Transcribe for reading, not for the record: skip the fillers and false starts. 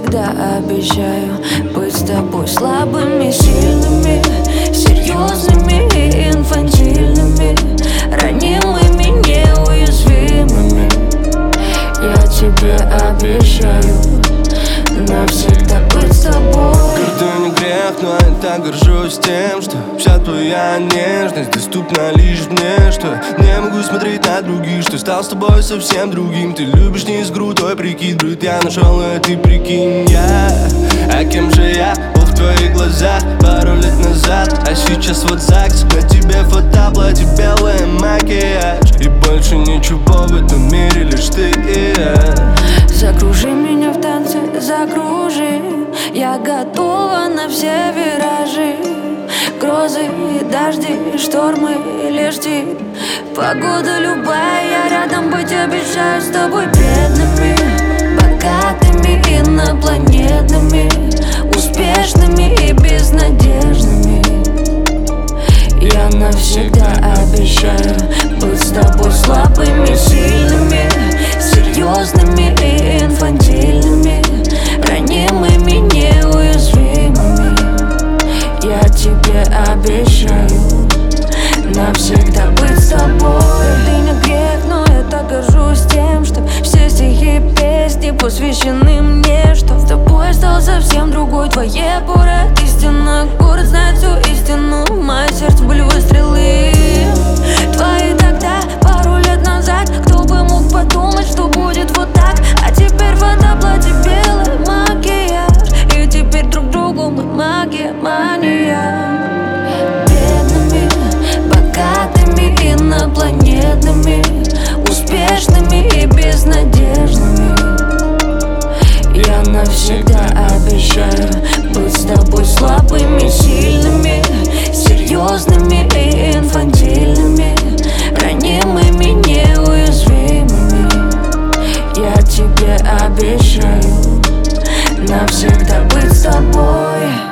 навсегда обещаю быть с тобой слабыми, сильными, серьезными и инфантильными, ранимыми, неуязвимыми. Я тебе обещаю навсегда быть с тобой. Это не грех, но я так горжусь тем, что вся твоя нежность доступна лишь мне, что не могу смотреть на других, что стал с тобой совсем другим. Ты любишь не с крутой прикид, брат, я нашел, а ты прикинь. А кем же я был в твоих глазах пару лет назад? А сейчас вот ЗАГС, на тебе фотоплатье, белый макияж, и больше ничего в этом мире, лишь ты и я. Закружи меня в танце, закружи. Я готова на все виражи. Грозы, дожди, штормы, лишь ты. Погода любая, я рядом быть обещаю. С тобой бедными, богатыми, инопланетными, успешными и безнадежными. Я навсегда обещаю быть с тобой слабыми, сильными, серьезными и инфантильными, ранимыми, неуязвимыми. Я тебе обещаю навсегда быть с тобой. Ты не грех, но я так горжусь тем, что все стихи и песни посвящены мне, что с тобой стал совсем другой. Твоей пород истина, город знает всю истину. В мое сердце были выстрелы твои тогда, пару лет назад. Кто бы мог подумать, что будет вот так? А теперь фотоплатье, белый макияж, и теперь друг другу мы магия, мания. Бедными, богатыми, инопланетными, успешными и безнадежными. Я навсегда обещаю быть с тобой слабыми, сильными, серьезными и инфантильными, ранимыми, неуязвимыми. Я тебе обещаю навсегда быть с тобой.